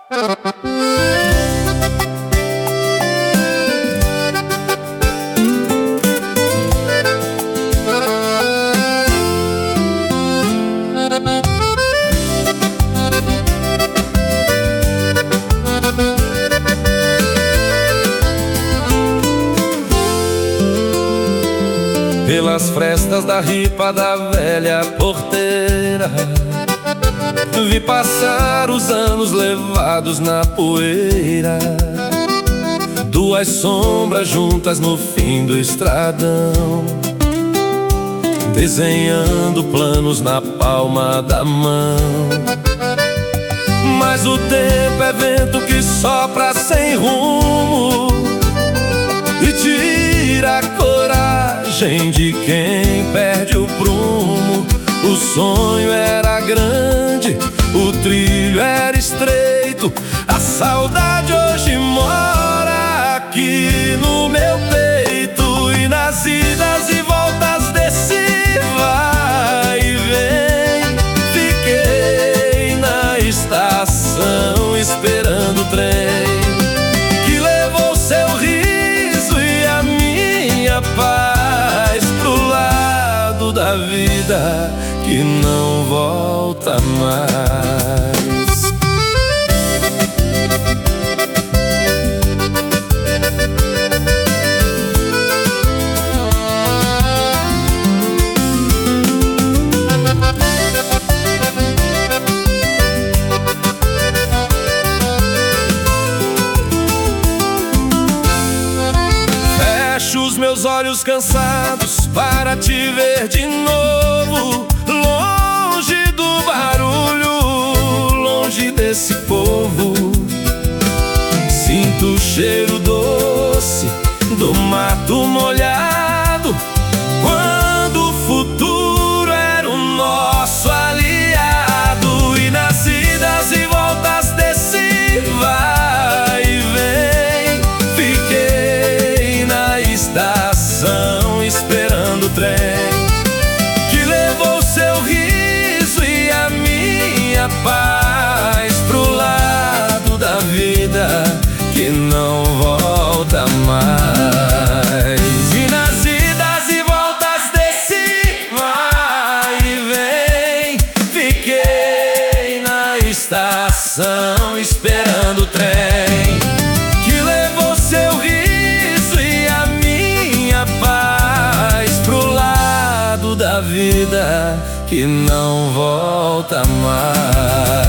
Pelas frestas da ripa da velha porteira, vi passar os anos levados na poeira. Duas sombras juntas no fim do estradão, desenhando planos na palma da mão. Mas o tempo é vento que sopra sem rumo e tira a coragem de quem perde o prumo. O sonho era grande, o trilho era estreito. A saudade hoje mora aqui no meu peito. E nas idas e voltas desse vai e vem, fiquei na estação esperando o trem que levou seu riso e a minha paz pro lado da vida que não volta mais. Fecho os meus olhos cansados para te ver de novo, longe do barulho, longe desse povo. Sinto o cheiro doce do mato molhado, quando o futuro era o nosso aliado. E nas idas e voltas desse vai e vem, fiquei na estação esperando o trem que levou seu riso e a minha paz pro lado da vida que não volta mais. E nas idas e voltas desse vai e vem, fiquei na estação esperando o trem que levou seu riso e a minha paz pro lado da vida que não volta mais.